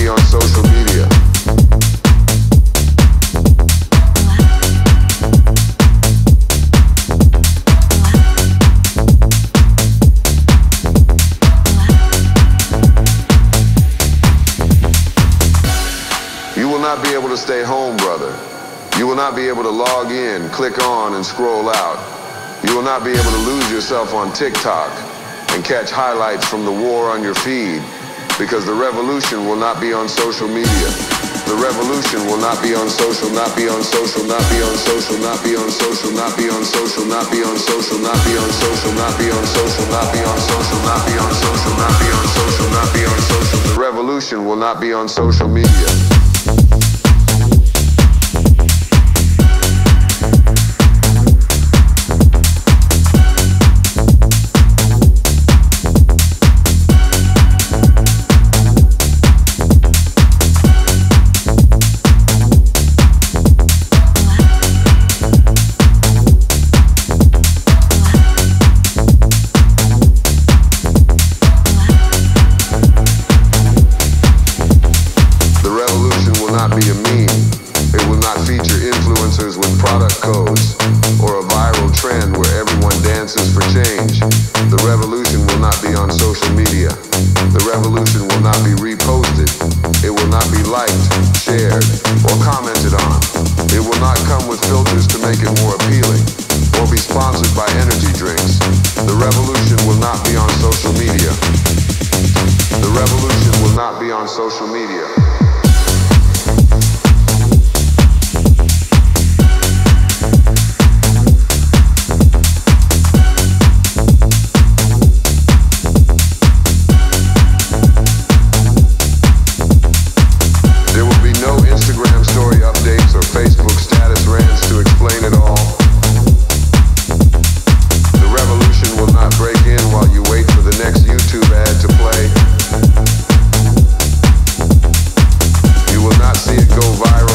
be on social media. You will not be able to stay home, brother. You will not be able to log in, click on, and scroll out. You will not be able to lose yourself on TikTok and catch highlights from the war on your feed, because the revolution will not be on social media. The revolution will not be on social, not be on social, not be on social, not be on social, not be on social, not be on social, not be on social, not be on social, not be on social, not be on social, not be on social, not be on social. The revolution will not be on social media. Be a meme. It will not feature influencers with product codes or a viral trend where everyone dances for change. The revolution will not be on social media. The revolution will not be reposted. It will not be liked, shared, or commented on. It will not come with filters to make it more appealing or be sponsored by energy drinks. The revolution will not be on social media. The revolution will not be on social media. Facebook status rants to explain it all. The revolution will not break in while you wait for the next YouTube ad to play. You will not see it go viral.